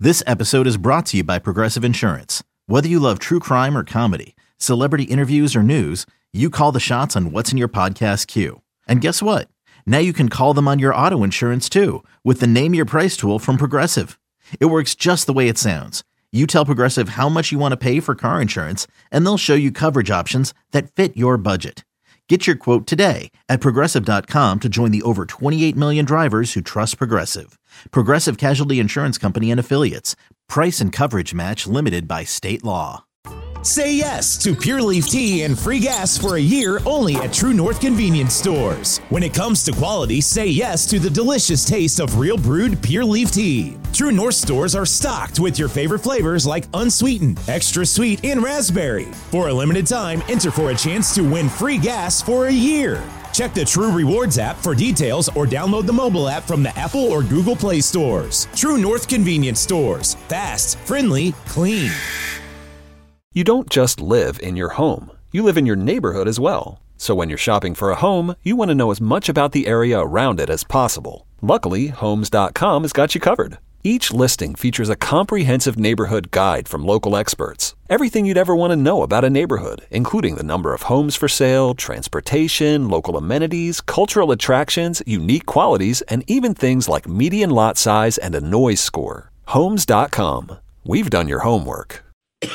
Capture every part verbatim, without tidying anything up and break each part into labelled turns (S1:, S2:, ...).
S1: This episode is brought to you by Progressive Insurance. Whether you love true crime or comedy, celebrity interviews or news, you call the shots on what's in your podcast queue. And guess what? Now you can call them on your auto insurance too with the Name Your Price tool from Progressive. It works just the way it sounds. You tell Progressive how much you want to pay for car insurance, and they'll show you coverage options that fit your budget. Get your quote today at Progressive dot com to join the over twenty-eight million drivers who trust Progressive. Progressive Casualty Insurance Company and Affiliates. Price and coverage match limited by state law.
S2: Say yes to Pure Leaf Tea and free gas for a year only at True North Convenience Stores. When it comes to quality, say yes to the delicious taste of real brewed Pure Leaf Tea. True North stores are stocked with your favorite flavors like unsweetened, extra sweet, and raspberry. For a limited time, enter for a chance to win free gas for a year. Check the True Rewards app for details or download the mobile app from the Apple or Google Play stores. True North Convenience Stores. Fast, friendly, clean.
S3: You don't just live in your home. You live in your neighborhood as well. So when you're shopping for a home, you want to know as much about the area around it as possible. Luckily, Homes dot com has got you covered. Each listing features a comprehensive neighborhood guide from local experts. Everything you'd ever want to know about a neighborhood, including the number of homes for sale, transportation, local amenities, cultural attractions, unique qualities, and even things like median lot size and a noise score. Homes dot com. We've done your homework.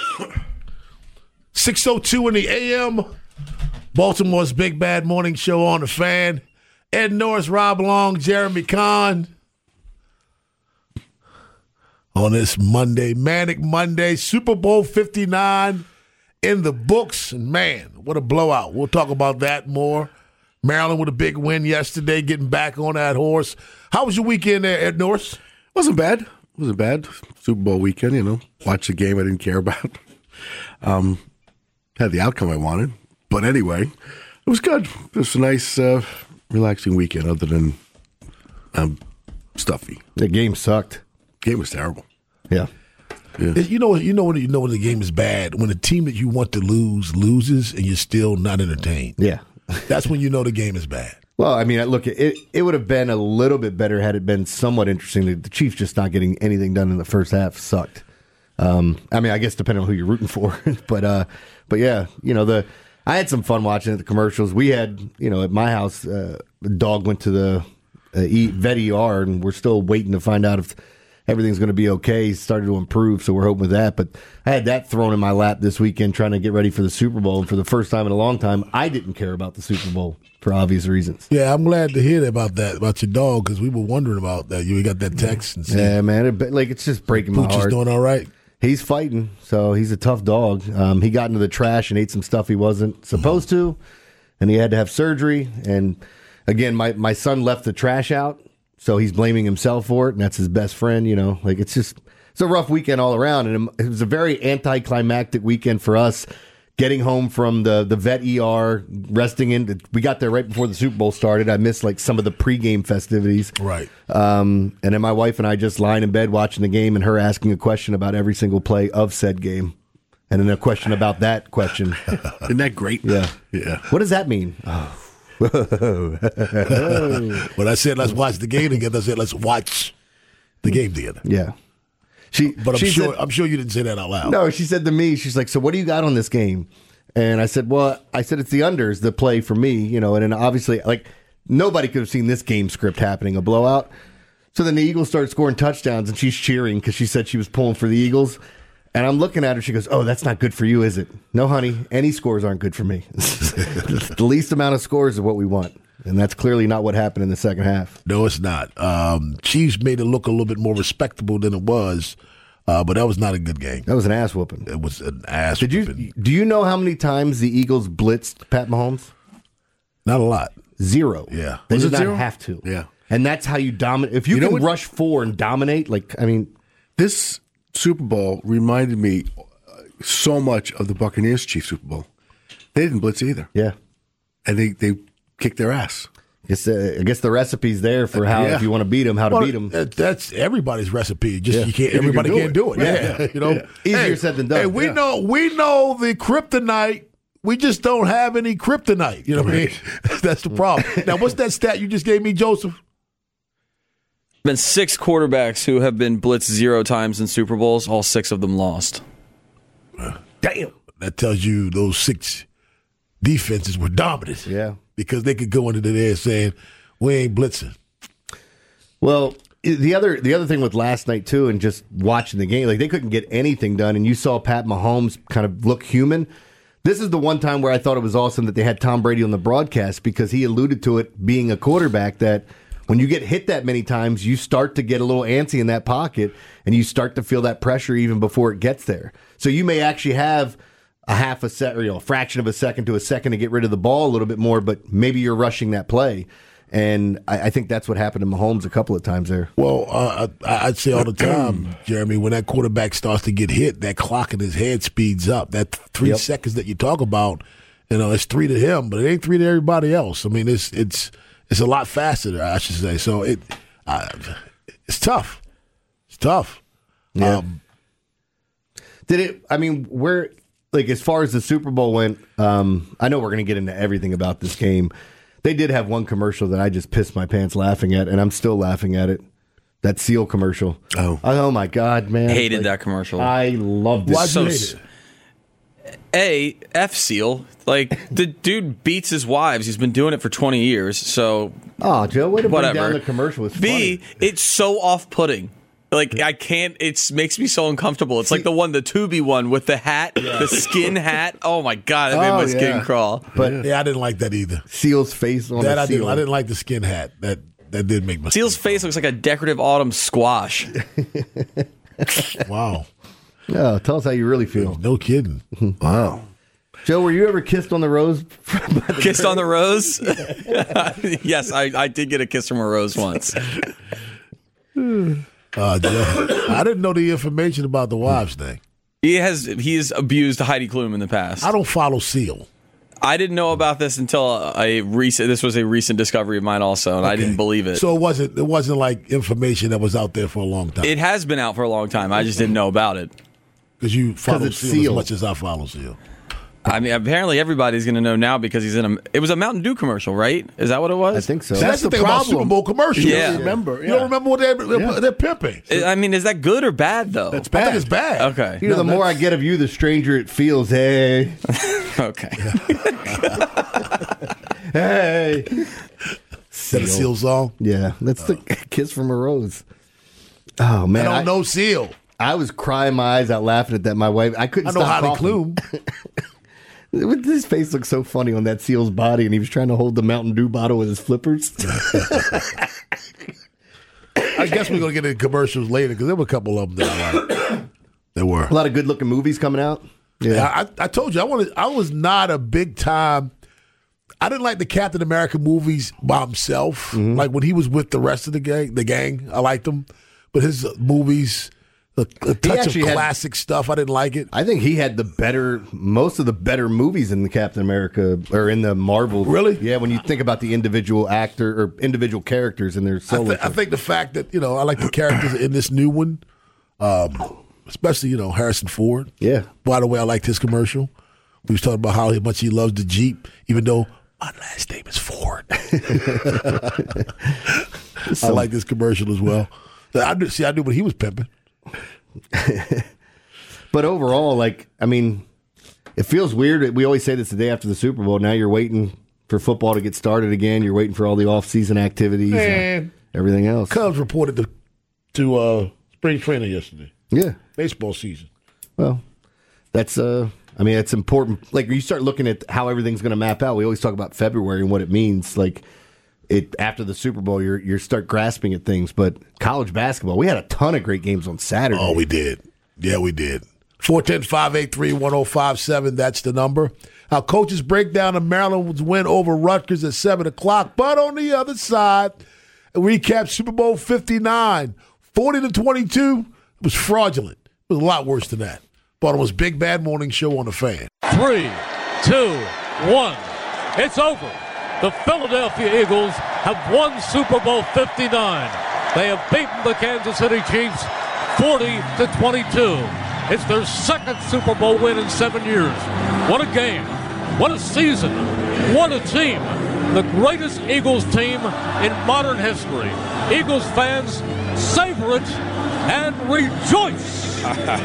S4: six oh two in the A M, Baltimore's Big Bad Morning Show on the Fan. Ed Norris, Rob Long, Jeremy Kahn. On this Monday, Manic Monday, Super Bowl fifty-nine in the books. And man, what a blowout. We'll talk about that more. Maryland with a big win yesterday, getting back on that horse. How was your weekend there, Ed Norris?
S5: Wasn't bad. Wasn't bad. Super Bowl weekend, you know. Watched a game I didn't care about. Um, had the outcome I wanted. But anyway, it was good. It was a nice, uh, relaxing weekend other than um, stuffy.
S6: The game sucked.
S5: Game was terrible.
S6: Yeah.
S4: Yeah. You know, you know when you know when the game is bad, when the team that you want to lose loses and you're still not entertained.
S6: Yeah.
S4: That's when you know the game is bad.
S6: Well, I mean, look, it it would have been a little bit better had it been somewhat interesting. The Chiefs just not getting anything done in the first half sucked. Um, I mean, I guess depending on who you're rooting for, but uh, but yeah, you know, the I had some fun watching the commercials. We had, you know, at my house, uh, the dog went to the uh, e, vet E R, and we're still waiting to find out if everything's going to be okay. He's started to improve, so we're hoping with that. But I had that thrown in my lap this weekend trying to get ready for the Super Bowl. And for the first time in a long time, I didn't care about the Super Bowl for obvious reasons.
S4: Yeah, I'm glad to hear about that, about your dog, because we were wondering about that. You got that text. And see,
S6: yeah, man. It, like, it's just breaking my
S4: Pooch
S6: heart.
S4: is doing all right?
S6: He's fighting, so he's a tough dog. Um, he got into the trash and ate some stuff he wasn't supposed to, and he had to have surgery. And, again, my, my son left the trash out. So he's blaming himself for it, and that's his best friend, you know. Like, it's just, it's a rough weekend all around, and it was a very anticlimactic weekend for us, getting home from the, the vet E R, resting in. We got there right before the Super Bowl started. I missed, like, some of the pregame festivities.
S4: Right.
S6: Um, and then my wife and I just lying in bed watching the game and her asking a question about every single play of said game. And then a question about that question.
S5: Isn't that great?
S6: Yeah.
S5: Yeah.
S6: What does that mean? Oh.
S4: When I said let's watch the game together, I said let's watch the game together.
S6: Yeah. She,
S4: but I'm
S6: she
S4: sure
S6: said,
S4: I'm sure you didn't say that out loud.
S6: No, she said to me, she's like, so what do you got on this game? And I said, well, I said it's the unders, the play for me, you know, and then obviously, like, nobody could have seen this game script happening, a blowout. So then the Eagles started scoring touchdowns, and she's cheering because she said she was pulling for the Eagles. And I'm looking at her. She goes, oh, that's not good for you, is it? No, honey. Any scores aren't good for me. The least amount of scores is what we want. And that's clearly not what happened in the second half.
S4: No, it's not. Um, Chiefs made it look a little bit more respectable than it was, uh, but that was not a good game.
S6: That was an ass whooping.
S4: It was an ass
S6: Did
S4: whooping.
S6: you, do you know how many times the Eagles blitzed Pat Mahomes?
S4: Not a lot.
S6: Zero.
S4: Yeah.
S6: They
S5: Was
S6: did
S5: it
S6: not
S5: zero?
S6: have to.
S5: Yeah.
S6: And that's how you dominate. If you,
S5: You know
S6: can
S5: what?
S6: rush four and dominate, like, I mean.
S5: This Super Bowl reminded me so much of the Buccaneers Chiefs Super Bowl. They didn't blitz either.
S6: Yeah.
S5: And they, they kicked their ass.
S6: It's, uh, I guess the recipe's there for how,
S4: Yeah.
S6: if you want to beat them, how to
S4: Well,
S6: beat them.
S4: that- That's everybody's recipe. Just
S6: Yeah.
S4: you can't.
S5: If you
S4: Everybody
S5: can do
S4: can't
S5: it.
S4: do it.
S5: Yeah.
S4: Yeah, you know,
S5: Yeah.
S6: Easier said than done.
S4: Hey, we
S6: Yeah.
S4: know we know the kryptonite. We just don't have any kryptonite. You know what I mean? That's the problem. Now, what's that stat you just gave me, Joseph?
S7: been six quarterbacks who have been blitzed zero times in Super Bowls. All six of them lost.
S4: Damn. That tells you those six defenses were dominant.
S6: Yeah.
S4: Because they could go into there saying, we ain't blitzing.
S6: Well, the other the other thing with last night, too, and just watching the game, like they couldn't get anything done, and you saw Pat Mahomes kind of look human. This is the one time where I thought it was awesome that they had Tom Brady on the broadcast because he alluded to it being a quarterback that when you get hit that many times, you start to get a little antsy in that pocket, and you start to feel that pressure even before it gets there. So you may actually have a half a second, you know, a fraction of a second to a second to get rid of the ball a little bit more, but maybe you're rushing that play. And I, I think that's what happened to Mahomes a couple of times there.
S4: Well, uh, I, I'd say all the time, Jeremy, when that quarterback starts to get hit, that clock in his head speeds up. That three
S6: Yep.
S4: seconds that you talk about, you know, it's three to him, but it ain't three to everybody else. I mean, it's it's it's a lot faster, I should say. So it uh, it's tough. It's tough.
S6: Yeah.
S4: Um,
S6: Did it, I mean, where, like, as far as the Super Bowl went, um, I know we're going to get into everything about this game. They did have one commercial that I just pissed my pants laughing at, and I'm still laughing at it. That Seal commercial.
S5: Oh.
S6: Oh, my God, man.
S7: Hated
S6: Like,
S7: that commercial.
S6: I loved it.
S4: Why'd
S7: so
S4: you
S7: s-
S4: hate it?
S7: A, F Seal. Like, the dude beats his wives. He's been doing it for twenty years, so
S6: Oh, Joe, way to bring
S7: whatever.
S6: down the commercial. It's
S7: B,
S6: funny.
S7: it's so off-putting. Like, I can't, it makes me so uncomfortable. It's like the one, the Tubi one with the hat, the skin hat. Oh, my God, that made
S6: Oh,
S7: my skin
S6: yeah.
S7: crawl.
S6: But
S4: Yeah, I didn't like that either.
S6: Seal's face on
S4: That
S6: the
S4: I didn't.
S6: seal.
S4: I didn't like the skin hat. That that did make my
S7: Seal's face looks like a decorative autumn squash.
S4: Wow,
S6: Oh, tell us how you really feel.
S4: no kidding.
S5: Wow.
S6: Joe, were you ever kissed on the rose?
S7: Kissed on the rose? Yes, I, I did get a kiss from a rose once.
S4: Uh, Joe, I didn't know the information about the wives thing.
S7: He has he has abused Heidi Klum in the past.
S4: I don't follow Seal.
S7: I didn't know about this until a recent. This was a recent discovery of mine, also, and I didn't believe it.
S4: So it wasn't. It wasn't like information that was out there for a long time.
S7: It has been out for a long time. I just didn't know about it.
S4: Because you follow
S6: it's
S4: Seal,
S6: Seal.
S4: as much as I follow Seal.
S7: I mean, apparently everybody's going to know now because he's in a. It was a Mountain Dew commercial, right? Is that what it was?
S6: I think so.
S4: See, that's, the thing about Super Bowl commercials.
S7: Yeah.
S5: You remember?
S4: You don't remember what they're, they're,
S5: Yeah.
S4: they're pimping.
S7: I mean, is that good or bad though?
S5: That's
S4: I
S5: bad.
S4: think it's bad.
S7: Okay.
S6: You know, the more I get of you, the stranger it feels. Hey.
S7: Okay.
S6: Hey.
S4: Is that a Seal song?
S6: Yeah, that's the kiss from a rose. Oh, man.
S4: I
S6: I,
S4: don't know Seal.
S6: I was crying my eyes out laughing at that. My wife, I couldn't
S4: I know
S6: stop
S4: Heidi
S6: coughing.
S4: Klum.
S6: His face looked so funny on that Seal's body, and he was trying to hold the Mountain Dew bottle with his flippers.
S4: I guess we're going to get into commercials later because there were a couple of them that I liked. There were.
S6: A lot of good-looking movies coming out.
S4: Yeah, I, I told you I wanted. I was not a big time. I didn't like the Captain America movies by himself.
S6: Mm-hmm.
S4: Like when he was with the rest of the gang, the gang, I liked them. But his movies, a, a touch of
S6: actually had-
S4: classic stuff, I didn't like it.
S6: I think he had the better, most of the better movies in the Captain America or in the Marvel.
S4: Really?
S6: Yeah, when you think about the individual actor or individual characters in their
S4: I,
S6: solo.
S4: th- I think the fact that you know I like the characters in this new one, um, especially you know Harrison Ford.
S6: Yeah.
S4: By the way, I liked his commercial. We was talking about how much he loves the Jeep, even though my last name is Ford. I like this commercial as well. I knew, see, I knew when he was pimping.
S6: But overall, like, I mean, it feels weird. We always say this the day after the Super Bowl. Now you're waiting for football to get started again. You're waiting for all the off-season activities
S4: Man.
S6: and everything else.
S4: Cubs reported to, to uh, spring training yesterday.
S6: Yeah.
S4: Baseball season.
S6: Well, that's, uh, I mean, it's important. Like, you start looking at how everything's going to map out. We always talk about February and what it means. Like, it after the Super Bowl, you're you start grasping at things. But college basketball, we had a ton of great games on Saturday.
S4: Oh, we did. Yeah, we did. four one zero, five eight three, one zero five seven. That's the number. Our coaches break down the Maryland's win over Rutgers at seven o'clock. But on the other side, a recap Super Bowl fifty-nine. forty to twenty-two. It was fraudulent. It was a lot worse than that. Baltimore's Big Bad Morning Show on the Fan.
S8: Three, two, one. It's over. The Philadelphia Eagles have won Super Bowl fifty-nine. They have beaten the Kansas City Chiefs forty to twenty-two. It's their second Super Bowl win in seven years. What a game. What a season. What a team. The greatest Eagles team in modern history. Eagles fans, savor it, and rejoice.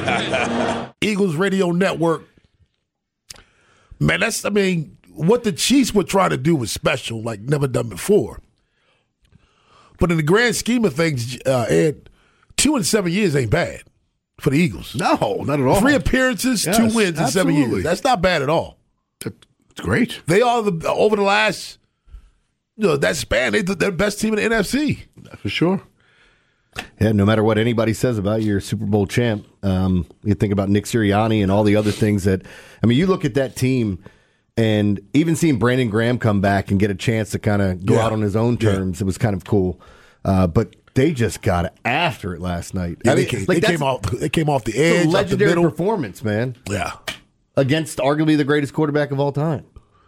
S4: Eagles Radio Network. Man, that's, I mean, what the Chiefs were trying to do was special, like never done before. But in the grand scheme of things, uh, Ed, two in seven years ain't bad for the Eagles.
S5: No, not at all.
S4: Three appearances,
S5: Yes,
S4: two wins in seven
S5: absolutely.
S4: years. That's not bad at all.
S5: It's great.
S4: They are, the over the last, you know, that span, they, they're the best team in the N F C.
S5: For sure.
S6: Yeah, no matter what anybody says about your Super Bowl champ, um, you think about Nick Sirianni and all the other things that, I mean, you look at that team and even seeing Brandon Graham come back and get a chance to kind of go
S4: Yeah.
S6: out on his own terms,
S4: Yeah.
S6: it was kind of cool. Uh, but they just got after it last night.
S4: Yeah,
S6: I
S4: they,
S6: mean,
S4: came,
S6: like
S4: they
S6: that's
S4: came off. They came off the
S6: a
S4: edge, off the
S6: legendary
S4: middle.
S6: performance, man,
S4: Yeah.
S6: against arguably the greatest quarterback of all time.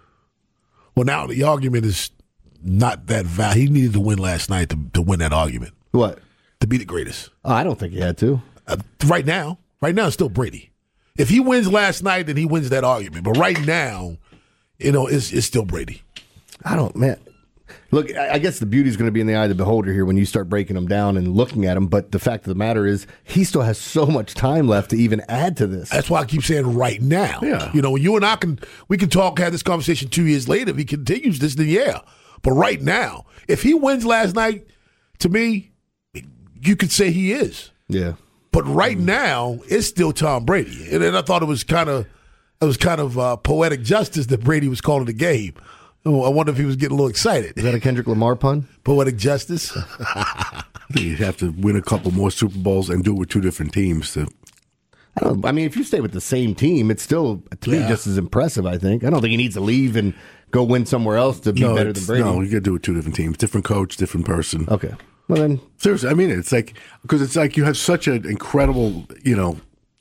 S4: Well, now the argument is not that valid. He needed to win last night to, to win that argument,
S6: What?
S4: to be the greatest.
S6: Oh, I don't think he had to.
S4: Uh, right now, right now, it's still Brady. If he wins last night, then he wins that argument. But right now, you know, it's, it's still Brady.
S6: I don't, man. Look, I I guess the beauty is going to be in the eye of the beholder here when you start breaking them down and looking at them. But the fact of the matter is, he still has so much time left to even add to this.
S4: That's why I keep saying right now.
S5: Yeah.
S4: You know, you and I can we can talk, have this conversation two years later. If he continues this, then yeah. But right now, if he wins last night, to me, you could say he is.
S6: Yeah.
S4: But right now, it's still Tom Brady. And then I thought it was kind of it was kind of uh, poetic justice that Brady was calling the game. Oh, I wonder if he was getting a little excited.
S6: Is that a Kendrick Lamar pun?
S4: Poetic justice.
S5: I think you'd have to win a couple more Super Bowls and do it with two different teams. To,
S6: I, don't, I mean, if you stay with the same team, it's still, to me,
S4: Yeah.
S6: just as impressive, I think. I don't think he needs to leave and go win somewhere else to be
S5: no,
S6: better
S5: it's-
S6: than Brady.
S5: no, you got to do it with two different teams, different coach, different person.
S6: Okay. Well, then,
S5: Seriously, I mean, it's like because it's like you have such an incredible, you know,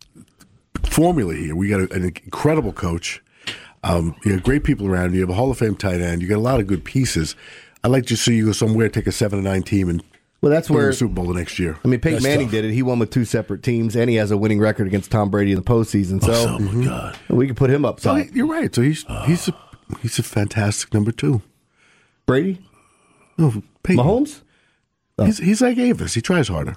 S5: formula here. We got a, an incredible coach. Um, you have great people around you. You have a Hall of Fame tight end. You got a lot of good pieces. I'd like to see you go somewhere, take a seven and nine team, and
S6: well, that's
S5: win
S6: where,
S5: the Super Bowl the next year.
S6: I mean, Peyton
S4: That's
S6: Manning
S4: tough.
S6: did it. He won with two separate teams, and he has a winning record against Tom Brady in the postseason. So,
S4: oh my God.
S6: we could put him up
S5: So
S6: top.
S5: you're right. So he's he's a he's a fantastic number two.
S6: Brady?
S5: No, Peyton.
S6: Mahomes?
S5: He's, he's like Avis. He tries harder.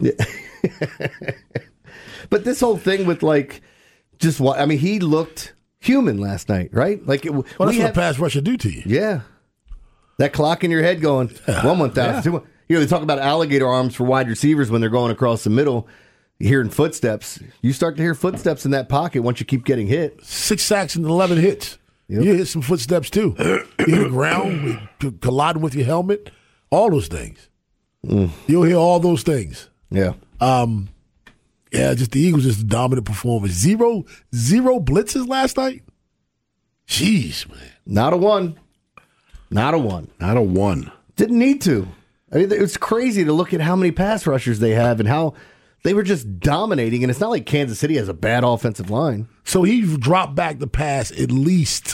S6: But this whole thing with, like, just what, I mean, he looked human last night, right? Like, it,
S4: Well, that's
S6: we
S4: what
S6: have-
S4: a pass rusher do to you.
S6: Yeah. That clock in your head going, one, one thousand, two, one. You know, they talk about alligator arms for wide receivers when they're going across the middle, hearing footsteps. You start to hear footsteps in that pocket once you keep getting hit.
S4: Six sacks and eleven hits.
S6: Yep.
S4: You hit some footsteps too. You hit the ground, you colliding with your helmet, all those things.
S6: Mm.
S4: You'll hear all those things.
S6: Yeah.
S4: Um, yeah, just the Eagles just a dominant performance. Zero, zero blitzes last night. Jeez, man.
S6: Not a one. Not a one.
S5: Not a one.
S6: Didn't need to. I mean, it's crazy to look at how many pass rushers they have and how they were just dominating. And it's not like Kansas City has a bad offensive line.
S4: So he dropped back the pass at least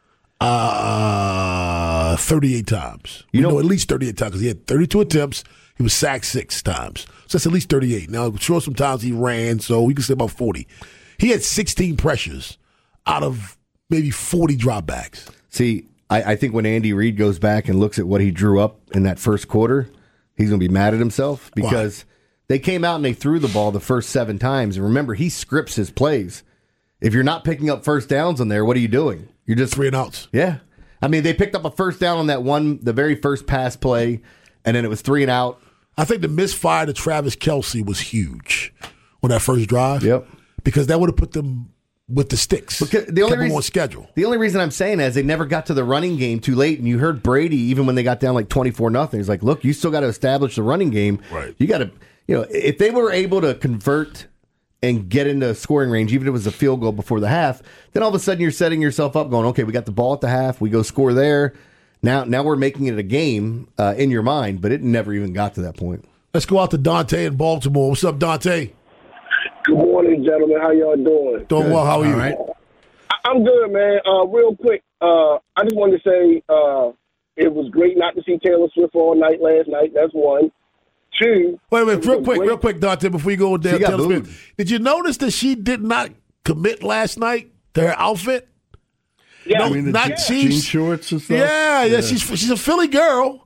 S4: uh, thirty-eight times.
S6: You
S4: You
S6: know-
S4: know, at least thirty-eight times because he had thirty-two attempts. He was sacked six times. So that's at least thirty-eight. Now, sure, sometimes he ran, so we can say about forty. He had sixteen pressures out of maybe forty dropbacks.
S6: See, I, I think when Andy Reid goes back and looks at what he drew up in that first quarter, he's going to be mad at himself because they came out and they threw the ball the first seven times. And remember, he scripts his plays. If you're not picking up first downs on there, what are you doing? You're just
S4: Three and outs.
S6: Yeah. I mean, they picked up a first down on that one, the very first pass play, and then it was three and out.
S4: I think the misfire to Travis Kelce was huge on that first drive.
S6: Yep.
S4: Because that would have put them with the sticks.
S6: Because the only
S4: Kept them
S6: reason,
S4: on schedule.
S6: The only reason I'm saying that is they never got to the running game too late, and you heard Brady even when they got down like twenty-four nothing. He's like, "Look, you still got to establish the running game.
S4: Right.
S6: You got to, you know, if they were able to convert and get into scoring range, even if it was a field goal before the half, then all of a sudden you're setting yourself up, going, okay, we got the ball at the half, we go score there. Now, now we're making it a game uh, in your mind, but it never even got to that point.
S4: Let's go out to Dante in Baltimore. What's up, Dante?
S9: Good morning, gentlemen. How y'all doing?
S4: Doing well. How are you?
S5: All right.
S9: I- I'm good, man. Uh, real quick, uh, I just wanted to say uh, it was great not to see Taylor Swift all night last night. That's one. Two.
S4: Wait a minute,
S9: it was
S4: real
S9: a
S4: quick,
S9: great-
S4: real quick, Dante, before you go with
S6: She got
S4: Taylor
S6: booed.
S4: Swift. Did you notice that she did not commit last night to her outfit?
S9: Yeah,
S4: No,
S5: I mean, the
S4: not
S5: je-
S4: Chiefs.
S5: jean shorts and stuff.
S4: Yeah, yeah, she's she's a Philly girl,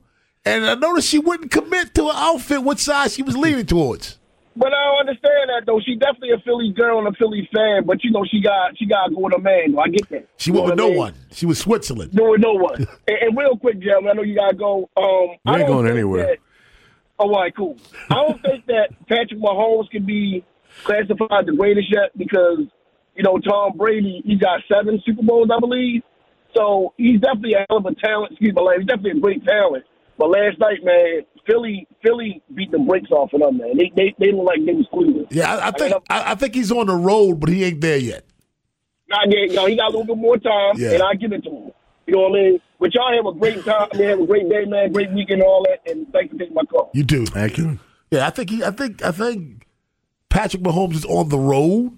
S4: And I noticed she wouldn't commit to an outfit what side she was leaning towards.
S9: But I don't understand that though. She definitely a Philly girl and a Philly fan, but you know she got she got to go with a man. Though. I get that.
S4: She went with no one. She was Switzerland.
S9: No, with no one. and, and real quick, gentlemen, I know you gotta go. Um,
S5: I ain't going anywhere.
S9: That, oh, all right, cool. I don't think that Patrick Mahomes can be classified the greatest yet because you know Tom Brady. He got seven Super Bowls, I believe. So he's definitely a hell of a talent. Excuse my language. He's definitely a great talent. But last night, man, Philly, Philly beat the brakes off of them, man. They, they, they look like they was Cleveland.
S4: Yeah, I, I think I, I think he's on the road, but he ain't there yet.
S9: Not yet. You know, he got a little bit more time,
S4: yeah.
S9: and I give it to him. You know what I mean? But y'all have a great time. I mean, have a great day, man. Great weekend, and all that. And thanks for taking my call.
S4: You do.
S5: Thank you.
S4: Yeah, I think he. I think. I think Patrick Mahomes is on the road.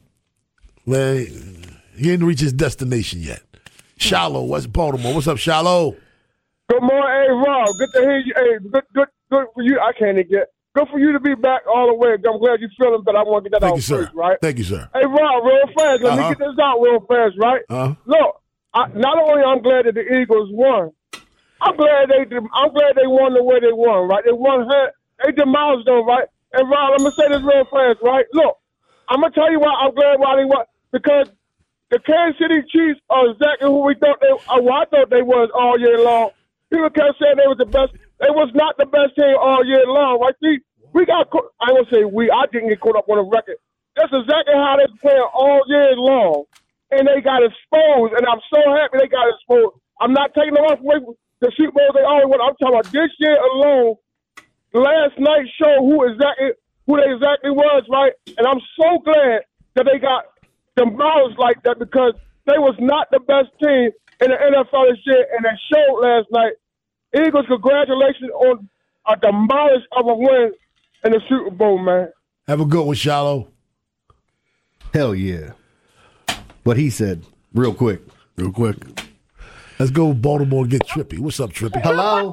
S4: Man, he didn't reach his destination yet. Shallow, West Baltimore. What's up, Shallow?
S10: Good morning, hey Rob. Good to hear you. Hey, good, good, good for you. I can't even get. Good for you to be back all the way. I'm glad you're feeling better. I want to get that
S4: Thank
S10: out
S4: you, sir.
S10: first, right?
S4: Thank you, sir.
S10: Hey Rob, real fast. Let
S4: Uh-huh.
S10: me get this out real fast, right?
S4: Uh-huh.
S10: Look, I, not only I'm glad that the Eagles won, I'm glad they. I'm glad they won the way they won, right? They won. They demolished them, right? And Rob, I'm gonna say this real fast, right? Look, I'm gonna tell you why I'm glad why they won because the Kansas City Chiefs are exactly who we thought they. Uh, well, I thought they was all year long. People kept saying they was the best. They was not the best team all year long, right? See, we got. I don't say we. I didn't get caught up on the record. That's exactly how they playing all year long, and they got exposed. And I'm so happy they got exposed. I'm not taking them off away from the Super Bowl they always won. I'm talking about this year alone. Last night showed who exactly who they exactly was, right? And I'm so glad that they got demolished like that because they was not the best team in the N F L this year, and they showed last night. Eagles, congratulations on a demolish of a win in the Super Bowl, man.
S4: Have a good one, Shallow.
S6: Hell yeah. What he said, real quick.
S5: Real quick.
S4: Let's go Baltimore and get Trippy. What's up, Trippy?
S6: Hello?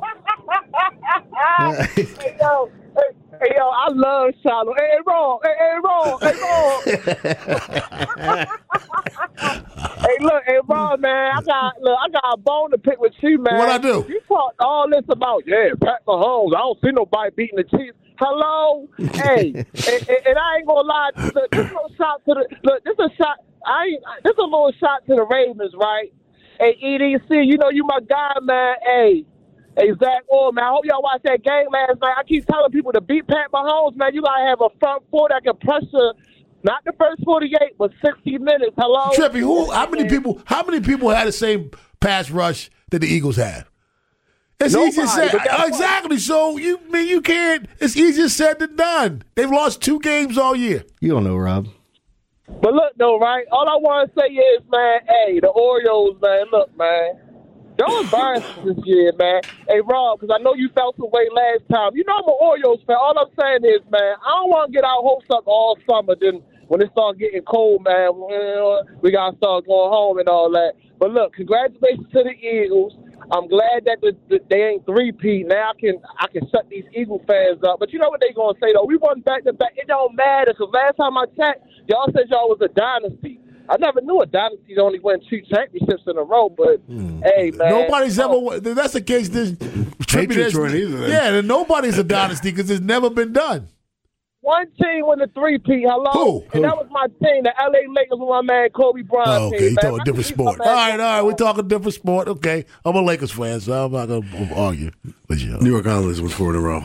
S10: Hey, yo, hey, hey, yo, I love Shiloh. Hey, hey, Ron, hey, hey, Ron, hey, Ron. Hey, look, hey, Ron, man, I got, look, I got a bone to pick with you, man.
S4: What'd I do?
S10: You talked all this about, yeah, Pat Mahomes. I don't see nobody beating the Chiefs. Hello? Hey, and, and, and I ain't gonna lie. Look, this is a shot to the, look, this is a shot, I ain't, this is a little shot to the Ravens, right? Hey, E D C, you know you my guy, man. Hey. Hey, Zach Orr, man, I hope y'all watched that game last night. I keep telling people to beat Pat Mahomes, man. You got to have a front four that can pressure, not the first forty-eight, but sixty minutes. Hello?
S4: Trippy, who? How many people How many people had the same pass rush that the Eagles have? It's
S10: Nobody,
S4: easier said.
S10: but that's
S4: Exactly. So, you I mean you can't. It's easier said than done. They've lost two games all year.
S6: You don't know, Rob.
S10: But look, though, right? All I want to say is, man, hey, the Orioles, man, look, man. Don't embarrass us this year, man. Hey, Rob, because I know you felt the way last time. You know I'm an Orioles fan. All I'm saying is, man, I don't want to get our hopes up all summer. Then when it starts getting cold, man, we got to start going home and all that. But look, congratulations to the Eagles. I'm glad that the, the, they ain't three-peat. Now I can I can shut these Eagle fans up. But you know what they going to say, though? We won back-to-back. It don't matter because last time I checked, y'all said y'all was a dynasty. I never knew a dynasty only win two championships in a row, but mm. hey, man.
S4: Nobody's oh. ever, if that's the case, there's
S5: Patriots weren't either. Then.
S4: Yeah, then nobody's a dynasty because it's never been done.
S10: One team won the three-peat, hello?
S4: Who?
S10: And
S4: Who?
S10: that was my team, the L A Lakers with my man Kobe Bryant.
S4: Oh, okay,
S10: team,
S4: you're talking different sport. All right, all right, we're talking different sport. Okay, I'm a Lakers fan, so I'm not going to argue with you.
S5: New York Islanders was four in a row.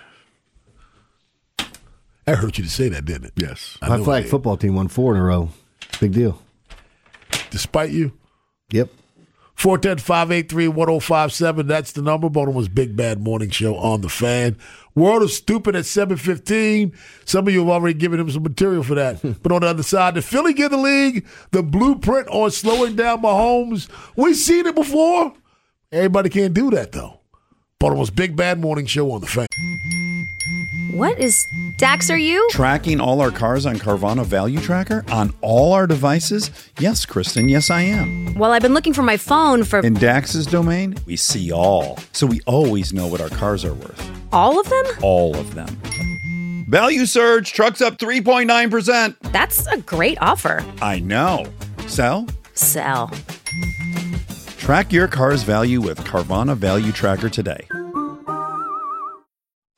S4: I heard you to say that, didn't it?
S5: Yes.
S6: I My flag football team won four in a row. Big deal.
S4: Despite you?
S6: Yep.
S4: four one zero, five eight three, one zero five seven. That's the number. Baltimore's Big Bad Morning Show on the Fan. World of Stupid at seven fifteen. Some of you have already given him some material for that. But on the other side, did Philly give the league the blueprint on slowing down Mahomes? We've seen it before. Everybody can't do that, though. Baltimore's Big Bad Morning Show on the Fan.
S11: What is Dax, are you?
S12: Tracking all our cars on Carvana Value Tracker on all our devices? Yes, Kristen, yes, I am.
S11: Well, I've been looking for my phone for...
S12: In Dax's domain, we see all. So we always know what our cars are worth.
S11: All of them?
S12: All of them. Value surge, trucks up three point nine percent.
S11: That's a great offer.
S12: I know. Sell?
S11: Sell.
S12: Track your car's value with Carvana Value Tracker today.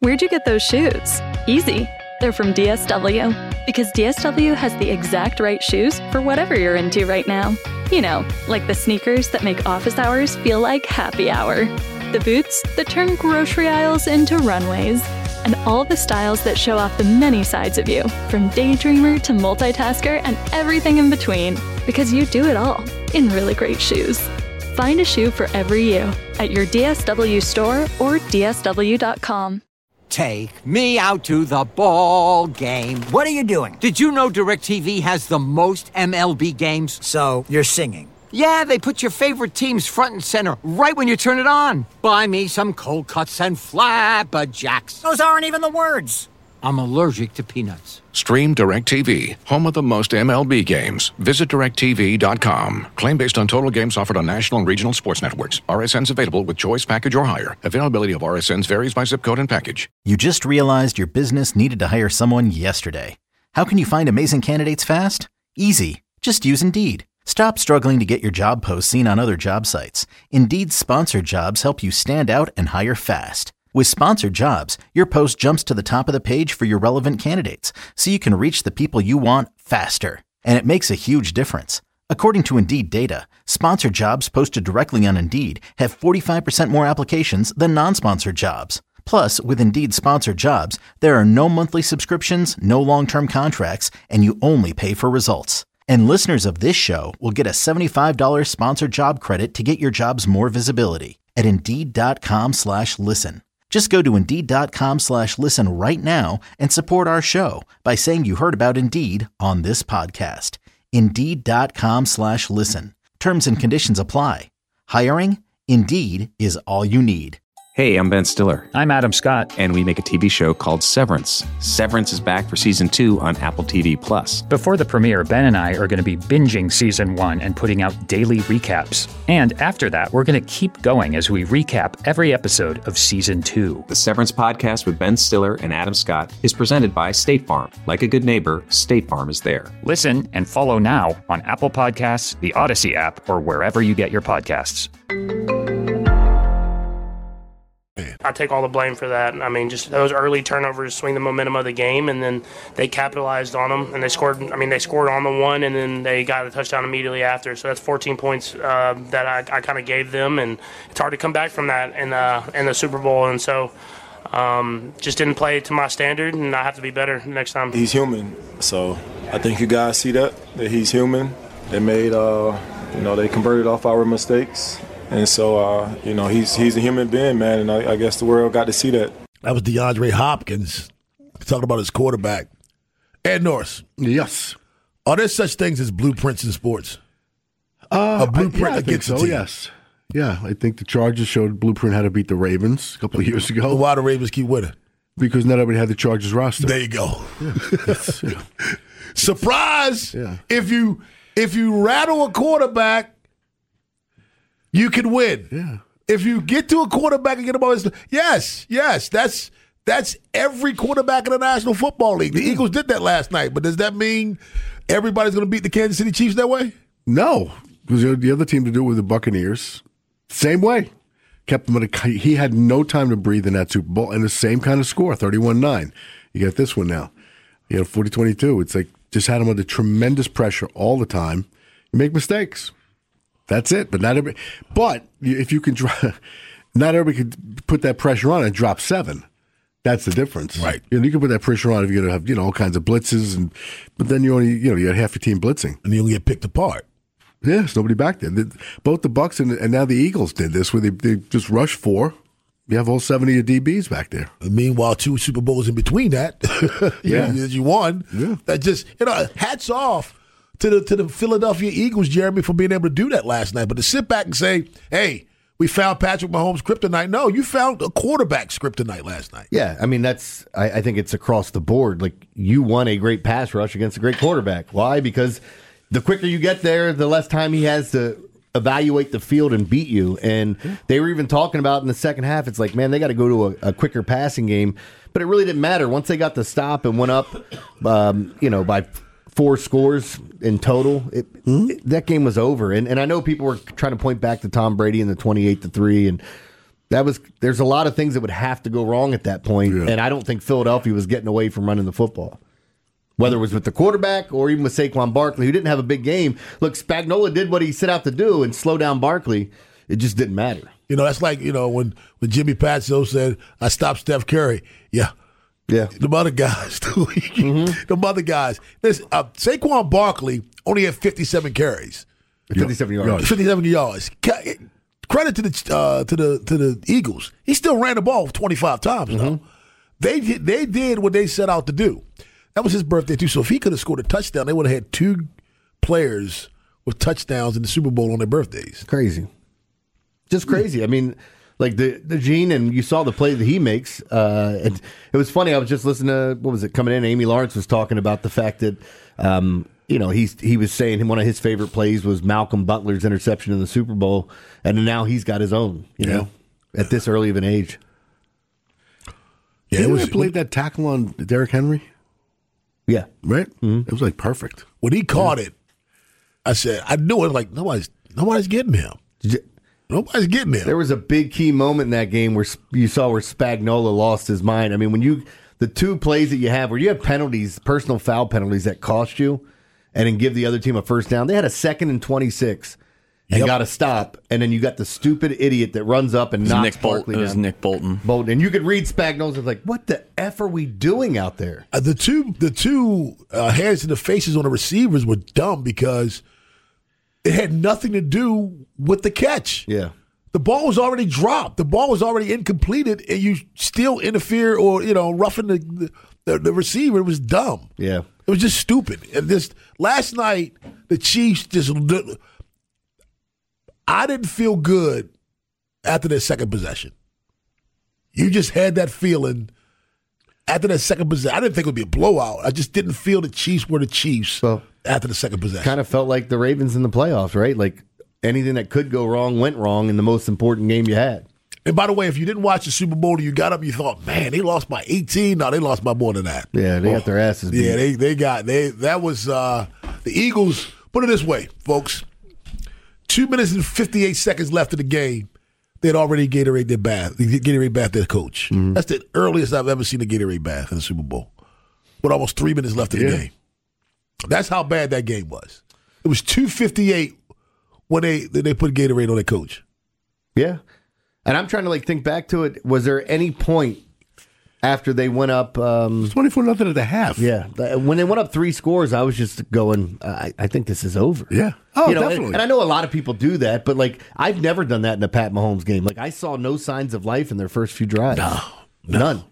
S13: Where'd you get those shoes? Easy. They're from D S W. Because D S W has the exact right shoes for whatever you're into right now. You know, like the sneakers that make office hours feel like happy hour. The boots that turn grocery aisles into runways. And all the styles that show off the many sides of you, from daydreamer to multitasker and everything in between. Because you do it all in really great shoes. Find a shoe for every you at your D S W store or D S W dot com.
S14: Take me out to the ball game. What are you doing? Did you know DirecTV has the most M L B games? So, you're singing. Yeah, they put your favorite teams front and center right when you turn it on. Buy me some cold cuts and flapjacks. Those aren't even the words. I'm allergic to peanuts.
S15: Stream DirecTV, home of the most M L B games. Visit direct T V dot com. Claim based on total games offered on national and regional sports networks. R S Ns available with choice package or higher. Availability of R S Ns varies by zip code and package.
S1: You just realized your business needed to hire someone yesterday. How can you find amazing candidates fast? Easy. Just use Indeed. Stop struggling to get your job posts seen on other job sites. Indeed's sponsored jobs help you stand out and hire fast. With sponsored jobs, your post jumps to the top of the page for your relevant candidates, so you can reach the people you want faster. And it makes a huge difference. According to Indeed data, sponsored jobs posted directly on Indeed have forty-five percent more applications than non-sponsored jobs. Plus, with Indeed sponsored jobs, there are no monthly subscriptions, no long-term contracts, and you only pay for results. And listeners of this show will get a seventy-five dollars sponsored job credit to get your jobs more visibility at Indeed.com slash listen. Just go to Indeed.com slash listen right now and support our show by saying you heard about Indeed on this podcast. Indeed.com slash listen. Terms and conditions apply. Hiring? Indeed is all you need.
S16: Hey, I'm Ben Stiller. I'm Adam Scott. And we make a T V show called Severance. Severance is back for season two on Apple T V Plus.
S17: Before the premiere, Ben and I are going to be binging season one and putting out daily recaps. And after that, we're going to keep going as we recap every episode of season two.
S16: The Severance podcast with Ben Stiller and Adam Scott is presented by State Farm. Like a good neighbor, State Farm is there.
S17: Listen and follow now on Apple Podcasts, the Odyssey app, or wherever you get your podcasts.
S18: I take all the blame for that. I mean, just those early turnovers swing the momentum of the game, and then they capitalized on them, and they scored. I mean, they scored on the one, and then they got a touchdown immediately after. So that's fourteen points uh, that I, I kind of gave them, and it's hard to come back from that in, uh, in the Super Bowl. And so um, just didn't play to my standard, and I have to be better next time.
S19: He's human, so I think you guys see that, that he's human. They made, uh, you know, they converted off our mistakes. And so, uh, you know, he's he's a human being, man, and I, I guess the world got to see that.
S4: That was DeAndre Hopkins talking about his quarterback. Ed Norris.
S5: Yes.
S4: Are there such things as blueprints in sports?
S5: Uh,
S4: a blueprint
S5: I, yeah, I
S4: that
S5: think
S4: gets
S5: so,
S4: a team.
S5: Yes. Yeah, I think the Chargers showed blueprint how to beat the Ravens a couple of years ago.
S4: Why the Ravens keep winning?
S5: Because not everybody had the Chargers roster.
S4: There you go.
S5: Yeah. yeah.
S4: Surprise!
S5: Yeah.
S4: If you if you rattle a quarterback, you can win.
S5: Yeah.
S4: If you get to a quarterback and get him on his, yes, yes, that's that's every quarterback in the National Football League. The yeah. Eagles did that last night, but does that mean everybody's going to beat the Kansas City Chiefs that way?
S5: No, because the other team to do it with the Buccaneers, same way. Kept him at a, he had no time to breathe in that Super Bowl, and the same kind of score, thirty-one nine. You got this one now. You had forty twenty-two. It's like just had him under tremendous pressure all the time. You make mistakes. That's it. But not every. But if you can, drop, not everybody can put that pressure on and drop seven. That's the difference,
S4: right?
S5: You know, you can put that pressure on if you're going to have you know all kinds of blitzes, and but then you only you know you had half your team blitzing,
S4: and you only get picked apart.
S5: Yeah, there's nobody back there. The, both the Bucs and, and now the Eagles did this, where they they just rushed four. You have all seventy of your D Bs back there.
S4: And meanwhile, two Super Bowls in between that,
S5: yeah,
S4: you, you won.
S5: Yeah,
S4: that just you know, hats off to the to the Philadelphia Eagles, Jeremy, for being able to do that last night. But to sit back and say, "Hey, we found Patrick Mahomes' kryptonite." No, you found a quarterback's kryptonite last night.
S6: Yeah, I mean that's. I, I think it's across the board. Like you won a great pass rush against a great quarterback. Why? Because the quicker you get there, the less time he has to evaluate the field and beat you. And they were even talking about in the second half, it's like, man, they got to go to a, a quicker passing game. But it really didn't matter. Once they got the stop and went up, um, you know, by four scores in total, it, mm-hmm. it, that game was over. And and I know people were trying to point back to Tom Brady and the twenty-eight to three and That was there's a lot of things that would have to go wrong at that point, and I don't think Philadelphia was getting away from running the football. Whether it was with the quarterback or even with Saquon Barkley, who didn't have a big game. Look, Spagnuolo did what he set out to do and slow down Barkley. It just didn't matter.
S4: You know, that's like, you know, when, when Jimmy Patso said, I stopped Steph Curry. Yeah.
S6: Yeah.
S4: The other guys, too. Mm-hmm. The other guys. Listen, uh, Saquon Barkley only had fifty-seven carries.
S6: fifty-seven yards.
S4: fifty-seven yards. Credit to the uh, to the to the Eagles. He still ran the ball twenty-five times. Mm-hmm. Though. They did, they did what they set out to do. That was his birthday, too. So if he could have scored a touchdown, they would have had two players with touchdowns in the Super Bowl on their birthdays.
S6: Crazy. Just crazy. I mean, like the, the Gene, and you saw the play that he makes. Uh, it, it was funny. I was just listening to, what was it, coming in? Amy Lawrence was talking about the fact that, um, you know, he's, he was saying one of his favorite plays was Malcolm Butler's interception in the Super Bowl, and now he's got his own, you yeah. know, at this early of an age.
S5: Yeah, Didn't it was, I played that tackle on Derrick Henry?
S6: Yeah.
S5: Right? Mm-hmm. It was like perfect.
S4: When he caught yeah. it, I said, I knew it. Like, nobody's nobody's getting him. Nobody's getting him.
S6: There was a big key moment in that game where you saw where Spagnuolo lost his mind. I mean, when you, the two plays that you have where you have penalties, personal foul penalties that cost you and then give the other team a first down, they had a second and twenty-six and yep. got to stop. And then you got the stupid idiot that runs up and knocks
S7: Nick Bol-
S6: Barkley
S7: down. It was Nick Bolton.
S6: Bolton. And you could read Spagnuolo's like, what the F are we doing out there?
S4: Uh, the two, the two uh, hands to the faces on the receivers were dumb because it had nothing to do with the catch.
S6: Yeah.
S4: The ball was already dropped. The ball was already incompleted, and you still interfere or, you know, roughing the, the, the receiver. It was dumb.
S6: Yeah.
S4: It was just stupid. And this last night, the Chiefs just I didn't feel good after their second possession. You just had that feeling after that second possession. I didn't think it would be a blowout. I just didn't feel the Chiefs were the Chiefs well, after the second possession.
S6: Kind of felt like the Ravens in the playoffs, right? Like anything that could go wrong went wrong in the most important game you had.
S4: And by the way, if you didn't watch the Super Bowl and you got up and you thought, man, they lost by eighteen. No, they lost by more than that.
S6: Yeah, they oh. got their asses beat.
S4: Yeah, they they got they that was uh, the Eagles. Put it this way, folks. Two minutes and fifty-eight seconds left of the game. They'd already Gatorade their bath. Gatorade bath their coach. Mm-hmm. That's the earliest I've ever seen a Gatorade bath in the Super Bowl. With almost three minutes left of the yeah. game. That's how bad that game was. It was two fifty-eight when they they put Gatorade on their coach.
S6: Yeah. And I'm trying to like think back to it. Was there any point after they went up um,
S5: twenty-four nothing at the half?
S6: Yeah. When they went up three scores, I was just going, I, I think this is over.
S5: Yeah. Oh,
S6: you know,
S5: definitely.
S6: And, and I know a lot of people do that, but like I've never done that in a Pat Mahomes game. Like I saw no signs of life in their first few drives.
S4: No. no.
S6: None.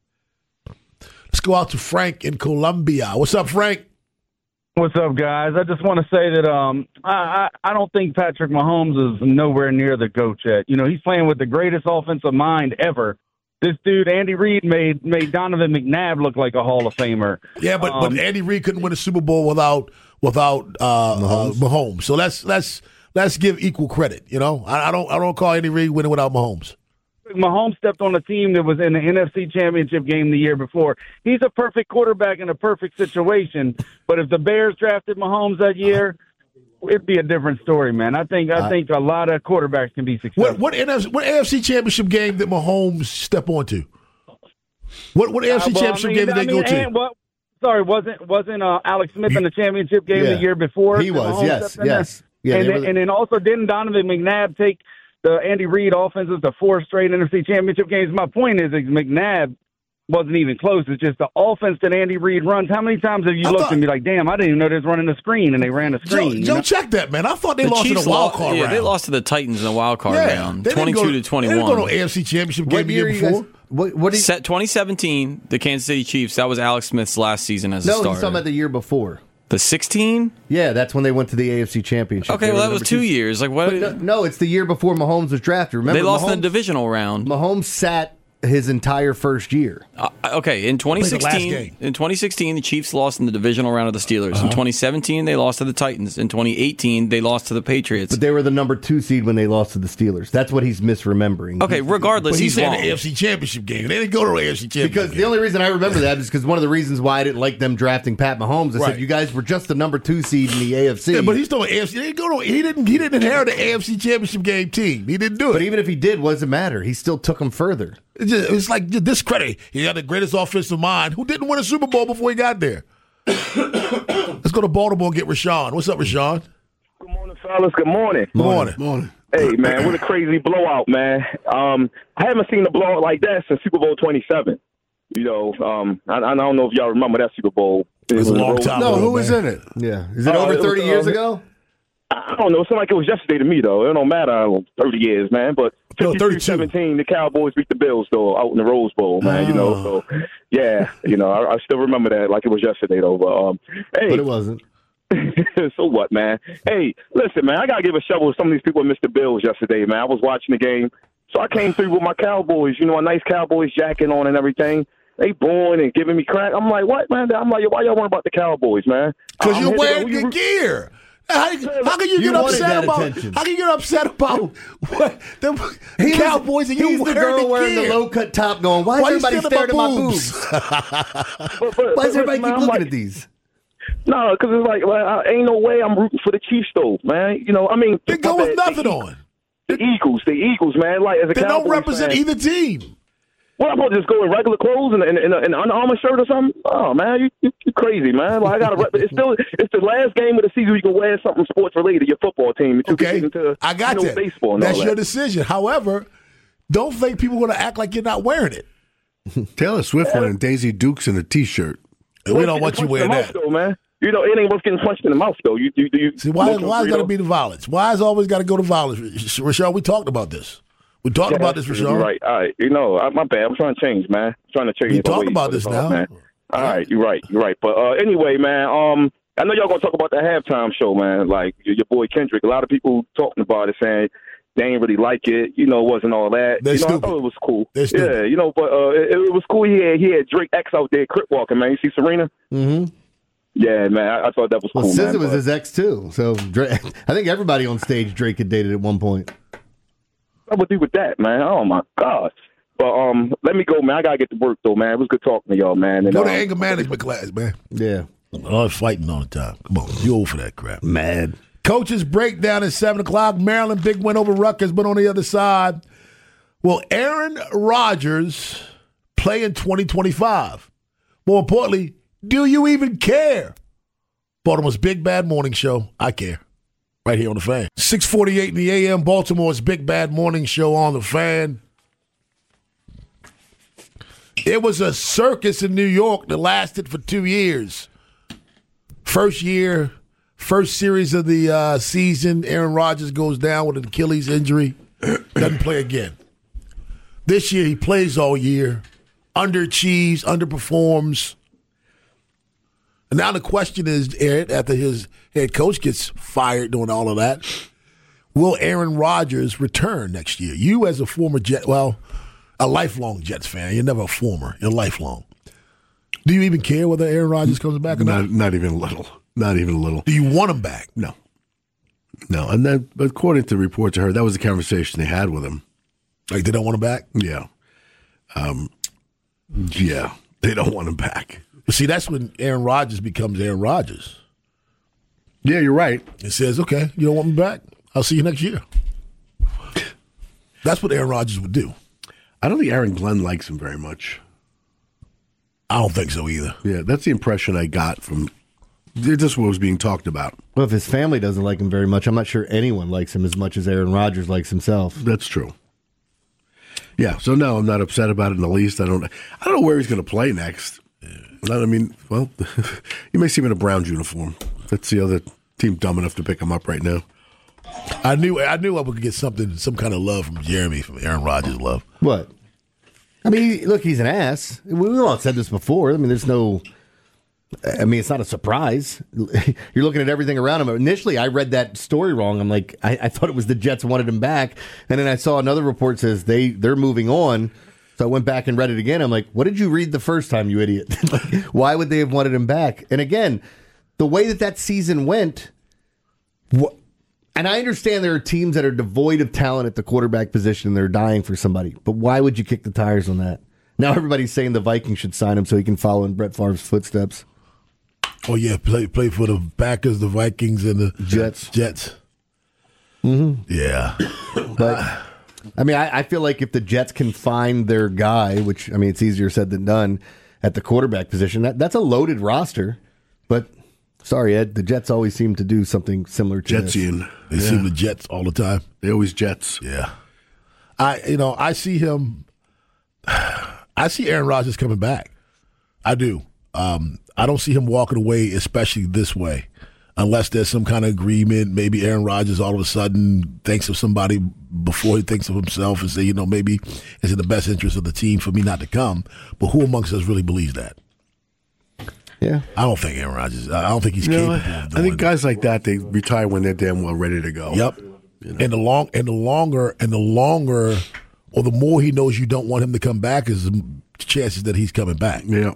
S4: Let's go out to Frank in Columbia. What's up, Frank?
S20: What's up, guys? I just want to say that um, I, I I don't think Patrick Mahomes is nowhere near the GOAT yet. You know, he's playing with the greatest offensive mind ever. This dude, Andy Reid, made made Donovan McNabb look like a Hall of Famer.
S4: Yeah, but, um, but Andy Reid couldn't win a Super Bowl without without uh, Mahomes. Uh, Mahomes. So let's let's let's give equal credit. You know, I, I don't I don't call Andy Reid winning without Mahomes.
S20: Mahomes stepped on a team that was in the N F C Championship game the year before. He's a perfect quarterback in a perfect situation. But if the Bears drafted Mahomes that year, it'd be a different story, man. I think I think a lot of quarterbacks can be successful.
S4: What what N F C, what N F C Championship game did Mahomes step onto? What what N F C uh, well, Championship I mean, game did they I mean, go to?
S20: And, well, sorry, wasn't wasn't uh, Alex Smith in the championship game yeah. the year before?
S6: He was, yes, yes.
S20: Yeah, and, then, and then also didn't Donovan McNabb take the Andy Reid offenses to four straight N F C Championship games? My point is that McNabb wasn't even close. It's just the offense that Andy Reid runs. How many times have you I looked thought, and be like, damn, I didn't even know they was running a screen, and they ran a screen.
S4: Joe, Joe check that, man. I thought they the lost
S7: Chiefs
S4: in the wild card
S7: yeah,
S4: round.
S7: they lost to the Titans in the wild card
S4: yeah,
S7: round, twenty-two to twenty-one.
S4: They didn't go to A F C Championship game the year before.
S6: Guys, what, what you,
S7: Set twenty seventeen, the Kansas City Chiefs. That was Alex Smith's last season as a
S6: no,
S7: starter.
S6: No, he's talking about the year before.
S7: The sixteen?
S6: Yeah, that's when they went to the A F C Championship.
S7: Okay, well, that was two, two years. Like what?
S6: No, no, it's the year before Mahomes was drafted. Remember,
S7: they lost
S6: Mahomes,
S7: in the divisional round.
S6: Mahomes sat his entire first year.
S7: Uh, okay, in twenty sixteen, in twenty sixteen, the Chiefs lost in the divisional round of the Steelers. Uh-huh. In twenty seventeen, they lost to the Titans. In twenty eighteen, they lost to the Patriots.
S6: But they were the number two seed when they lost to the Steelers. That's what he's misremembering.
S7: Okay, regardless,
S4: but he
S7: he's
S4: said
S7: wrong.
S4: the A F C Championship game. They didn't go to the A F C Championship
S6: Because
S4: game.
S6: the only reason I remember that is because one of the reasons why I didn't like them drafting Pat Mahomes, I
S4: Right.
S6: said you guys were just the number two seed in the A F C.
S4: Yeah, but he's still an A F C. He didn't go to. He didn't. He didn't inherit the A F C Championship game team. He didn't do it.
S6: But even if he did, what does it matter? He still took them further.
S4: It's, just, it's like discredit. He had the greatest offensive mind who didn't win a Super Bowl before he got there. Let's go to Baltimore and get Rashawn. What's up, Rashawn?
S21: Good morning, fellas. Good morning.
S4: Good morning.
S5: Morning.
S21: Hey, man, what a crazy blowout, man. Um, I haven't seen a blowout like that since Super Bowl twenty-seven. You know, um, I, I don't know if y'all remember that Super Bowl. It
S4: was a long time
S5: No,
S4: ago,
S5: who was
S4: man.
S5: in it?
S6: Yeah. Is it
S21: Uh,
S6: over
S21: it was,
S6: thirty years
S21: um,
S6: ago?
S21: I don't know. It seemed like it was yesterday to me, though. It don't matter. I don't know, thirty years, man. But
S4: No,
S21: fifty-two seventeen, the Cowboys beat the Bills, though, out in the Rose Bowl, man. You know, so, yeah. You know, I, I still remember that like it was yesterday, though. But, um, hey.
S6: But it wasn't.
S21: So what, man? Hey, listen, man, I got to give a shovel to some of these people that missed the Bills yesterday, man. I was watching the game. So I came through with my Cowboys, you know, a nice Cowboys jacket on and everything. They booing and giving me crap. I'm like, what, man? I'm like, why y'all worrying about the Cowboys, man?
S4: Because
S21: I'm
S4: you're
S21: here to
S4: wearing
S21: go.
S4: your
S21: You-
S4: gear. How, how can you,
S6: You
S4: get
S6: wanted
S4: upset
S6: that
S4: about?
S6: attention.
S4: How can you get upset about what the
S6: He was-
S4: Cowboys and you
S6: he's the
S4: wearing
S6: girl
S4: the
S6: wearing
S4: gear?
S6: the low cut top going, why,
S4: Why
S6: is
S4: you
S6: everybody
S4: staring at
S6: staring at
S4: my
S6: my
S4: boobs?
S6: boobs?
S21: But, but,
S6: Why does everybody
S21: man,
S6: keep
S21: I'm
S6: looking
S21: like,
S6: at these?
S21: No, because it's like, well, I, ain't no way I'm rooting for the Chiefs, though, man. You know, I mean,
S4: They go
S21: my
S4: with
S21: bad,
S4: nothing
S21: the,
S4: on.
S21: The Eagles, the Eagles, man. Like as a
S4: They
S21: Cowboys
S4: don't represent
S21: fan,
S4: either team.
S21: Well, I'm supposed to just go in regular clothes and in, in, in an Under Armour shirt or something? Oh man, you, you you crazy, man! Like I got to. Rep- it's still it's the last game of the season. You can wear something sports related. Your football team. You
S4: Okay,
S21: can get into,
S4: I got
S21: you know,
S4: that.
S21: baseball and
S4: That's
S21: all
S4: your
S21: that.
S4: decision. However, don't think people are going to act like you're not wearing it.
S5: Taylor Swift wearing Daisy Dukes in a T-shirt.
S4: We don't want you wearing
S21: Punched
S4: that.
S21: in the mouth, though, man. You know, it ain't worth getting punched in the mouth, though. You, you, you,
S4: See, why,
S21: you
S4: why is got to be the violence? Why is always got to go to violence? Rashawn, we talked about this. We talked
S21: Yeah,
S4: about this,
S21: that's
S4: Rashawn.
S21: Right. All right. You know, I, my bad. I'm trying to change, man. I'm trying to change.
S4: We
S21: the
S4: talked
S21: ways
S4: about
S21: of
S4: this
S21: all,
S4: now.
S21: man. All right. You're right. You're right. But uh, anyway, man, um, I know y'all going to talk about the halftime show, man. Like, your, your boy Kendrick, a lot of people talking about it saying they ain't really like it. You know, it wasn't all that.
S4: They're
S21: you know,
S4: stupid.
S21: I thought it was cool.
S4: They're stupid.
S21: Yeah, you know, but uh, it, it was cool. He had, he had Drake X out there crip walking, man. You see Serena?
S6: Mm-hmm.
S21: Yeah, man. I, I thought that was
S6: Well,
S21: cool,
S6: S Z A
S21: man.
S6: was
S21: but-
S6: his ex too. So Drake, I think everybody on stage Drake had dated at one point.
S21: What would do with that, man? Oh my God! But um, let me go, man. I gotta get to work though, man. It was good talking to y'all, man. And,
S4: Go to
S21: um,
S4: anger management class, man.
S6: Yeah.
S4: All fighting all the time. Come on, you old for that crap.
S6: Mad.
S4: Coaches breakdown at seven o'clock. Maryland, big win over Rutgers, but on the other side. Will Aaron Rodgers play in twenty twenty-five? More importantly, do you even care? Baltimore's Big Bad Morning Show. I care. Right here on The Fan. six forty-eight in the A M, Baltimore's Big Bad Morning Show on The Fan. It was a circus in New York that lasted for two years. First year, first series of the uh, season, Aaron Rodgers goes down with an Achilles injury, doesn't play again. This year, he plays all year, underachieves, underperforms. And now the question is, Aaron, after his head coach gets fired doing all of that, will Aaron Rodgers return next year? You as a former Jet, well, a lifelong Jets fan, you're never a former, you're lifelong. Do you even care whether Aaron Rodgers comes back or not?
S5: Not, not even a little. Not even a little.
S4: Do you want him back?
S5: No. No. And then, according to reports I heard, that was the conversation they had with him.
S4: Like they don't want him back?
S5: Yeah. Um, yeah. They don't want him back.
S4: But see, that's when Aaron Rodgers becomes Aaron Rodgers.
S5: Yeah, you're right.
S4: It says, okay, you don't want me back? I'll see you next year. That's what Aaron Rodgers would do.
S5: I don't think Aaron Glenn likes him very much.
S4: I don't think so either.
S5: Yeah, that's the impression I got from just what was being talked about.
S6: Well, if his family doesn't like him very much, I'm not sure anyone likes him as much as Aaron Rodgers likes himself.
S5: That's true. Yeah, so no, I'm not upset about it in the least. I don't I don't know where he's going to play next. I mean, well, you may see him in a Browns uniform. That's the other team dumb enough to pick him up right now.
S4: I knew I knew I would get something, some kind of love from Jeremy, from Aaron Rodgers' love.
S6: What? I mean, look, he's an ass. We all said this before. I mean, there's no. I mean, it's not a surprise. You're looking at everything around him. Initially, I read that story wrong. I'm like, I, I thought it was the Jets wanted him back, and then I saw another report says they they're moving on. So I went back and read it again. I'm like, what did you read the first time, you idiot? Like, why would they have wanted him back? And again, the way that that season went, wh- and I understand there are teams that are devoid of talent at the quarterback position and they're dying for somebody, but why would you kick the tires on that? Now everybody's saying the Vikings should sign him so he can follow in Brett Favre's footsteps.
S4: Oh, yeah, play play for the Packers, the Vikings, and the
S6: Jets.
S4: Jets.
S6: Mm-hmm.
S4: Yeah.
S6: But, I mean, I, I feel like if the Jets can find their guy, which, I mean, it's easier said than done, at the quarterback position, that, that's a loaded roster. But, sorry, Ed, the Jets always seem to do something similar to
S4: Jetsian. They
S6: Yeah.
S4: seem the Jets all the time.
S5: They always Jets.
S4: Yeah. I, you know, I see him, I see Aaron Rodgers coming back. I do. Um, I don't see him walking away, especially this way, unless there's some kind of agreement. Maybe Aaron Rodgers all of a sudden thinks of somebody before he thinks of himself and say, you know, maybe it's in the best interest of the team for me not to come. But who amongst us really believes that?
S6: Yeah.
S4: I don't think Aaron Rodgers, I don't think he's
S5: You know,
S4: capable of
S5: I
S4: doing
S5: think guys like that, they retire when they're damn well ready to go.
S4: Yep. And the long and the longer and the longer or the more he knows you don't want him to come back is the chances that he's coming back.
S5: Yeah.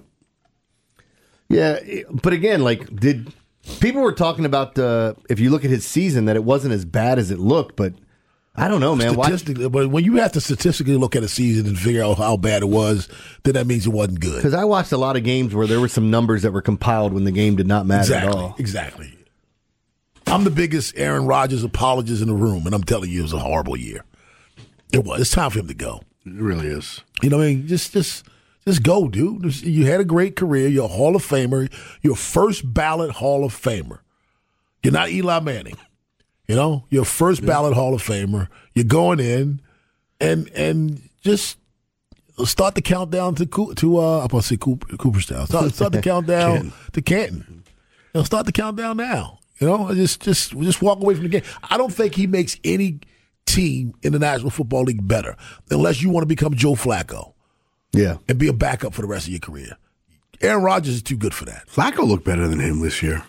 S6: Yeah, but again, like, did people were talking about uh, if you look at his season that it wasn't as bad as it looked, but I don't know, man. Why?
S4: Statistically, but when you have to statistically look at a season and figure out how bad it was, then that means it wasn't good.
S6: Because I watched a lot of games where there were some numbers that were compiled when the game did not matter
S4: Exactly.
S6: at all.
S4: Exactly. I'm the biggest Aaron Rodgers apologist in the room, and I'm telling you, it was a horrible year. It was. It's time for him to go.
S5: It really is.
S4: You know what I mean? Just, just, just go, dude. You had a great career. You're a Hall of Famer. You're a first ballot Hall of Famer. You're not Eli Manning. You know, you're a first ballot Hall of Famer. You're going in, and and just start the countdown to to uh, I'm gonna say Cooper, Cooperstown. Start, start the countdown
S5: Canton.
S4: to Canton. You know, start the countdown now. You know, just just just walk away from the game. I don't think he makes any team in the National Football League better unless you want to become Joe Flacco.
S6: Yeah,
S4: and be a backup for the rest of your career. Aaron Rodgers is too good for that.
S5: Flacco looked better than him this year.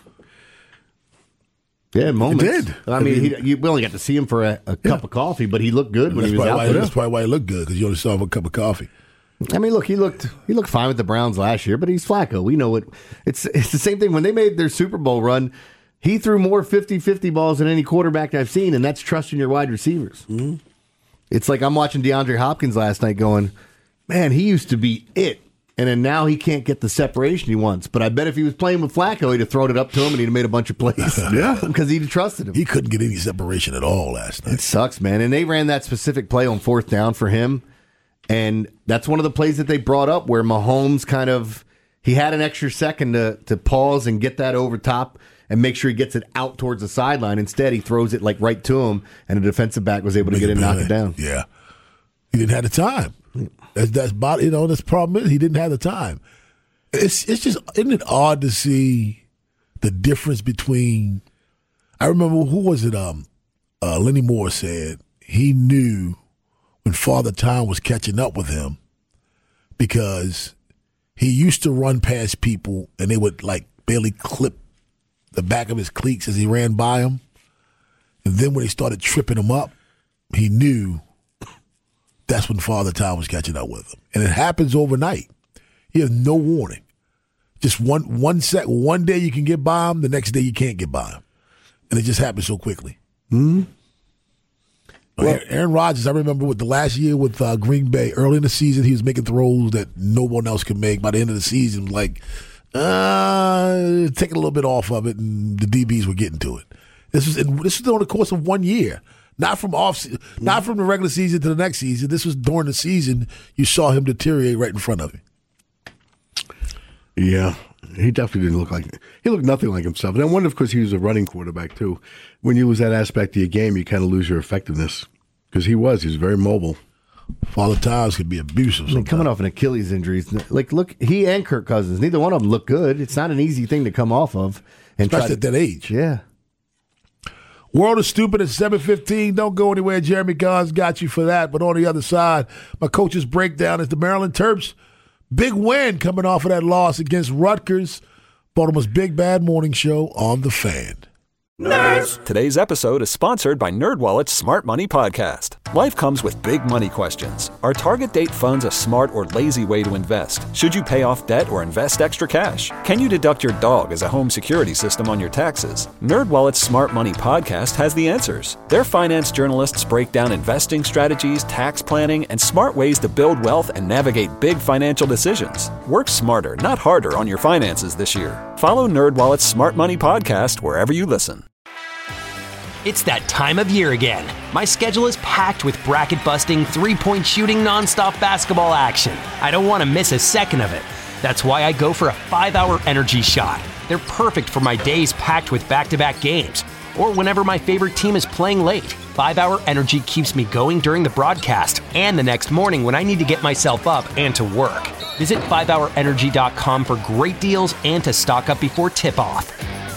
S6: Yeah, moments.
S4: He did.
S6: I mean, he, he, we only got to see him for a, a
S4: Yeah.
S6: cup of coffee, but he looked good when
S4: That's
S6: he was
S4: probably,
S6: out
S4: why,
S6: there.
S4: that's probably why he looked good, because you only saw him with a cup of coffee.
S6: I mean, look, he looked he looked fine with the Browns last year, but he's Flacco. We know it. It's it's the same thing when they made their Super Bowl run. He threw more fifty-fifty balls than any quarterback I've seen, and that's trusting your wide receivers. Mm-hmm. It's like I'm watching DeAndre Hopkins last night going, man, he used to be it, and then now he can't get the separation he wants. But I bet if he was playing with Flacco, he'd have thrown it up to him and he'd have made a bunch of plays.
S4: Yeah.
S6: Because he'd have trusted him.
S4: He couldn't get any separation at all last night.
S6: It sucks, man. And they ran that specific play on fourth down for him. And that's one of the plays that they brought up where Mahomes kind of, he had an extra second to, to pause and get that over top and make sure he gets it out towards the sideline. Instead, he throws it like right to him, and the defensive back was able to get it and knock it down.
S4: Yeah. He didn't have the time. That's, that's about, you know, that's the problem is he didn't have the time. It's, it's just, isn't it odd to see the difference between, I remember, who was it, um, uh, Lenny Moore said he knew when Father Time was catching up with him because he used to run past people and they would like barely clip the back of his cleats as he ran by him. And then when they started tripping him up, he knew that's when Father Time was catching up with him. And it happens overnight. He has no warning. Just one one sec, one day you can get by him, the next day you can't get by him. And it just happens so quickly.
S6: Mm-hmm.
S4: Well, Aaron Rodgers, I remember with the last year with uh, Green Bay, early in the season, he was making throws that no one else could make. By the end of the season, like, uh, taking a little bit off of it, and the D Bs were getting to it. This was in, this was over the course of one year, not from off, not from the regular season to the next season. This was during the season. You saw him deteriorate right in front of you.
S5: Yeah, he definitely didn't look like he looked nothing like himself. And I wonder if because he was a running quarterback too, when you lose that aspect of your game, you kind of lose your effectiveness because he was he was very mobile.
S4: Father Times could be abusive.
S6: I mean, coming off an Achilles injury, like look, he and Kirk Cousins, neither one of them look good. It's not an easy thing to come off of, and try
S4: Especially
S6: to,
S4: at that age.
S6: Yeah.
S4: World is Stupid at seven fifteen. Don't go anywhere. Jeremy Gons got you for that. But on the other side, my coach's breakdown is the Maryland Terps. Big win coming off of that loss against Rutgers. Baltimore's Big Bad Morning Show on The Fan.
S3: Nerds! Today's episode is sponsored by NerdWallet's Smart Money Podcast. Life comes with big money questions. Are target date funds a smart or lazy way to invest? Should you pay off debt or invest extra cash? Can you deduct your dog as a home security system on your taxes? NerdWallet's Smart Money Podcast has the answers. Their finance journalists break down investing strategies, tax planning, and smart ways to build wealth and navigate big financial decisions. Work smarter, not harder on your finances this year. Follow NerdWallet's Smart Money Podcast wherever you listen.
S2: It's that time of year again. My schedule is packed with bracket-busting, three-point shooting, nonstop basketball action. I don't want to miss a second of it. That's why I go for a five-hour energy shot. They're perfect for my days packed with back-to-back games, or whenever my favorite team is playing late. five-hour energy keeps me going during the broadcast and the next morning when I need to get myself up and to work. Visit five hour energy dot com for great deals and to stock up before tip-off.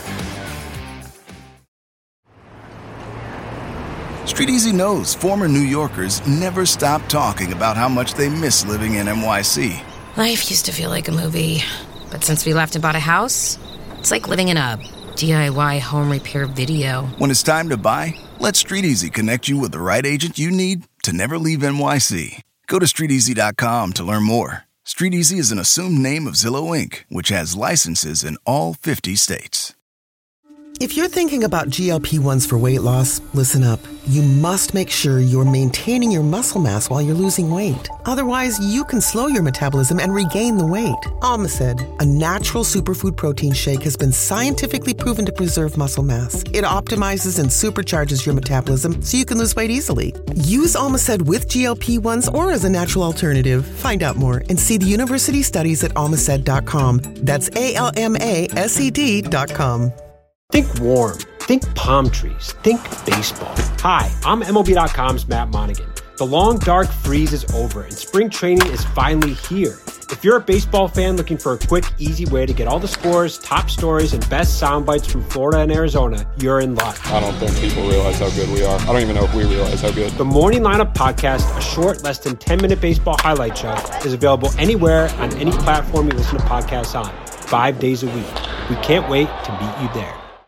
S22: Street Easy knows former New Yorkers never stop talking about how much they miss living in N Y C.
S23: Life used to feel like a movie, but since we left and bought a house, it's like living in a D I Y home repair video.
S22: When it's time to buy, let Street Easy connect you with the right agent you need to never leave N Y C. Go to street easy dot com to learn more. Street Easy is an assumed name of Zillow Incorporated, which has licenses in all fifty states.
S24: If you're thinking about G L P ones for weight loss, listen up. You must make sure you're maintaining your muscle mass while you're losing weight. Otherwise, you can slow your metabolism and regain the weight. Almacid, a natural superfood protein shake, has been scientifically proven to preserve muscle mass. It optimizes and supercharges your metabolism so you can lose weight easily. Use Almacid with G L P ones or as a natural alternative. Find out more and see the university studies at almacid dot com. That's A L M A S E D dot com.
S25: Think warm. Think palm trees. Think baseball. Hi, I'm M L B dot com's Matt Monaghan. The long, dark freeze is over, and spring training is finally here. If you're a baseball fan looking for a quick, easy way to get all the scores, top stories, and best sound bites from Florida and Arizona, you're in luck.
S26: I don't think people realize how good we are. I don't even know if we realize how good.
S25: The Morning Lineup Podcast, a short, less than ten-minute baseball highlight show, is available anywhere on any platform you listen to podcasts on, five days a week. We can't wait to meet you there.